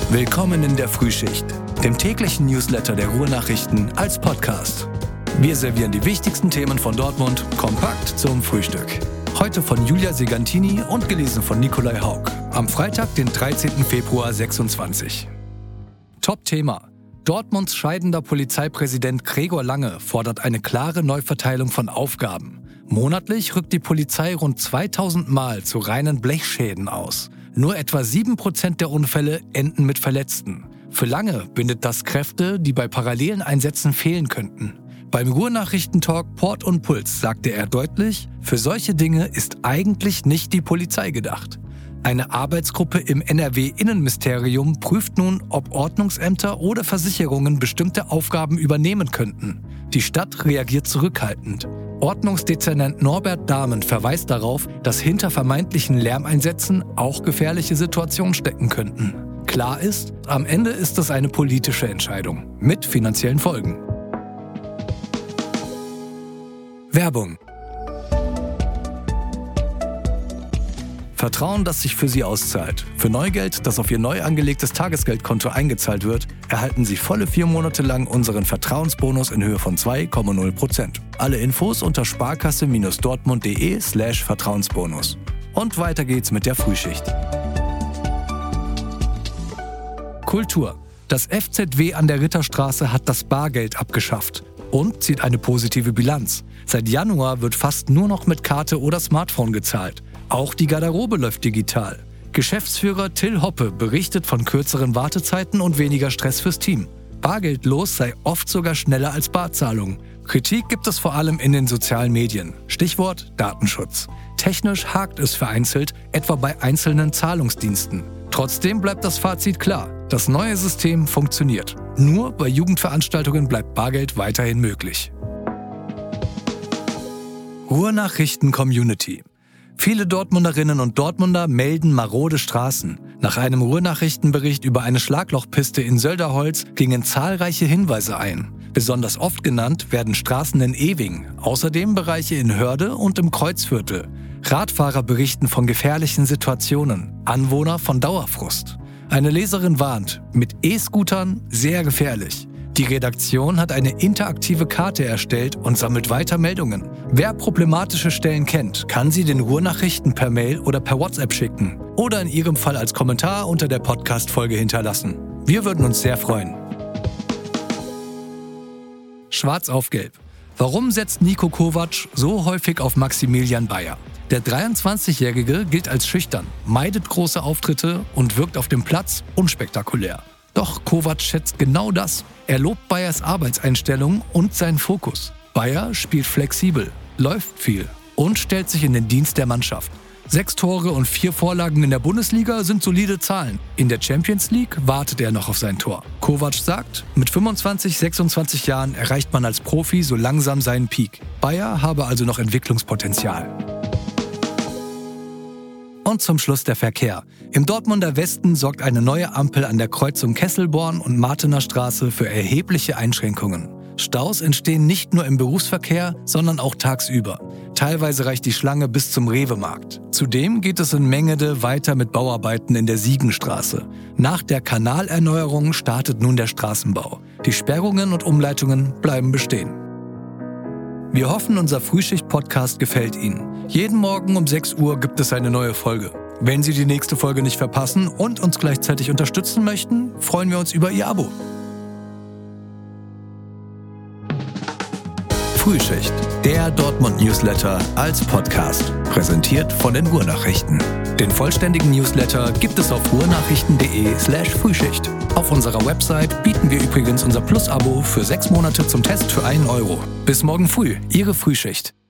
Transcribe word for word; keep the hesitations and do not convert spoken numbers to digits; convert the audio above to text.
Willkommen in der Frühschicht, dem täglichen Newsletter der Ruhr-Nachrichten als Podcast. Wir servieren die wichtigsten Themen von Dortmund kompakt zum Frühstück. Heute von Julia Segantini und gelesen von Nikolai Haug. Am Freitag, den dreizehnten Februar sechsundzwanzig. Top-Thema. Dortmunds scheidender Polizeipräsident Gregor Lange fordert eine klare Neuverteilung von Aufgaben. Monatlich rückt die Polizei rund zweitausend Mal zu reinen Blechschäden aus. Nur etwa sieben Prozent der Unfälle enden mit Verletzten. Für Lange bindet das Kräfte, die bei parallelen Einsätzen fehlen könnten. Beim Ruhr-Nachrichtentalk Port und Puls sagte er deutlich, für solche Dinge ist eigentlich nicht die Polizei gedacht. Eine Arbeitsgruppe im N R W-Innenministerium prüft nun, ob Ordnungsämter oder Versicherungen bestimmte Aufgaben übernehmen könnten. Die Stadt reagiert zurückhaltend. Ordnungsdezernent Norbert Dahmen verweist darauf, dass hinter vermeintlichen Lärmeinsätzen auch gefährliche Situationen stecken könnten. Klar ist, am Ende ist es eine politische Entscheidung mit finanziellen Folgen. Werbung. Vertrauen, das sich für Sie auszahlt. Für Neugeld, das auf Ihr neu angelegtes Tagesgeldkonto eingezahlt wird, erhalten Sie volle vier Monate lang unseren Vertrauensbonus in Höhe von zwei Komma null Prozent. Alle Infos unter sparkasse-dortmund.de slash Vertrauensbonus. Und weiter geht's mit der Frühschicht. Kultur. Das F Z W an der Ritterstraße hat das Bargeld abgeschafft und zieht eine positive Bilanz. Seit Januar wird fast nur noch mit Karte oder Smartphone gezahlt. Auch die Garderobe läuft digital. Geschäftsführer Till Hoppe berichtet von kürzeren Wartezeiten und weniger Stress fürs Team. Bargeldlos sei oft sogar schneller als Barzahlung. Kritik gibt es vor allem in den sozialen Medien. Stichwort Datenschutz. Technisch hakt es vereinzelt, etwa bei einzelnen Zahlungsdiensten. Trotzdem bleibt das Fazit klar. Das neue System funktioniert. Nur bei Jugendveranstaltungen bleibt Bargeld weiterhin möglich. Ruhr-Nachrichten-Community. Viele Dortmunderinnen und Dortmunder melden marode Straßen. Nach einem Ruhr-Nachrichtenbericht über eine Schlaglochpiste in Sölderholz gingen zahlreiche Hinweise ein. Besonders oft genannt werden Straßen in Ewing, außerdem Bereiche in Hörde und im Kreuzviertel. Radfahrer berichten von gefährlichen Situationen, Anwohner von Dauerfrust. Eine Leserin warnt, mit E-Scootern sehr gefährlich. Die Redaktion hat eine interaktive Karte erstellt und sammelt weiter Meldungen. Wer problematische Stellen kennt, kann sie den Ruhr-Nachrichten per Mail oder per WhatsApp schicken oder in ihrem Fall als Kommentar unter der Podcast-Folge hinterlassen. Wir würden uns sehr freuen. Schwarz auf Gelb. Warum setzt Niko Kovac so häufig auf Maximilian Bayer? Der dreiundzwanzigjährige gilt als schüchtern, meidet große Auftritte und wirkt auf dem Platz unspektakulär. Doch Kovac schätzt genau das. Er lobt Bayers Arbeitseinstellung und seinen Fokus. Bayer spielt flexibel, läuft viel und stellt sich in den Dienst der Mannschaft. Sechs Tore und vier Vorlagen in der Bundesliga sind solide Zahlen. In der Champions League wartet er noch auf sein Tor. Kovac sagt, mit fünfundzwanzig, sechsundzwanzig Jahren erreicht man als Profi so langsam seinen Peak. Bayer habe also noch Entwicklungspotenzial. Und zum Schluss der Verkehr. Im Dortmunder Westen sorgt eine neue Ampel an der Kreuzung Kesselborn und Martener Straße für erhebliche Einschränkungen. Staus entstehen nicht nur im Berufsverkehr, sondern auch tagsüber. Teilweise reicht die Schlange bis zum Rewe-Markt. Zudem geht es in Mengede weiter mit Bauarbeiten in der Siegenstraße. Nach der Kanalerneuerung startet nun der Straßenbau. Die Sperrungen und Umleitungen bleiben bestehen. Wir hoffen, unser Frühschicht-Podcast gefällt Ihnen. Jeden Morgen um sechs Uhr gibt es eine neue Folge. Wenn Sie die nächste Folge nicht verpassen und uns gleichzeitig unterstützen möchten, freuen wir uns über Ihr Abo. Frühschicht, der Dortmund-Newsletter als Podcast. Präsentiert von den Ruhr-Nachrichten. Den vollständigen Newsletter gibt es auf ruhrnachrichten.de slash Frühschicht. Auf unserer Website bieten wir übrigens unser Plus-Abo für sechs Monate zum Test für einen Euro. Bis morgen früh, Ihre Frühschicht.